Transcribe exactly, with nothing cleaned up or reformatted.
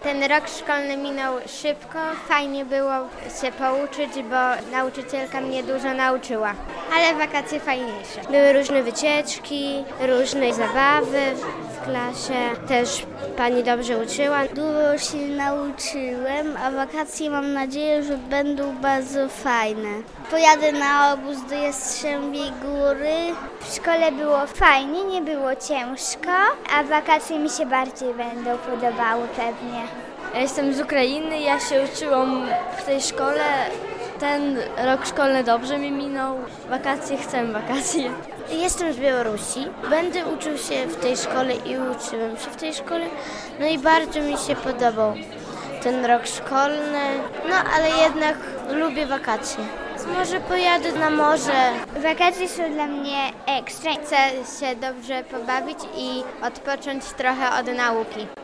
Ten rok szkolny minął szybko, fajnie było się pouczyć, bo nauczycielka mnie dużo nauczyła, ale wakacje fajniejsze. Były różne wycieczki, różne zabawy w klasie, też pani dobrze uczyła. Dużo się nauczyłem, a wakacje mam nadzieję, że będą bardzo fajne. Pojadę na obóz do Jastrzębiej Góry. W szkole było fajnie, nie było ciężko, a wakacje mi się bardziej będą podobały pewnie. Ja jestem z Ukrainy, ja się uczyłam w tej szkole. Ten rok szkolny dobrze mi minął. Wakacje, chcę wakacje. Jestem z Białorusi. Będę uczył się w tej szkole i uczyłem się w tej szkole. No i bardzo mi się podobał ten rok szkolny. No ale jednak lubię wakacje. Może pojadę na morze. Wakacje są dla mnie ekstra. Chcę się dobrze pobawić i odpocząć trochę od nauki.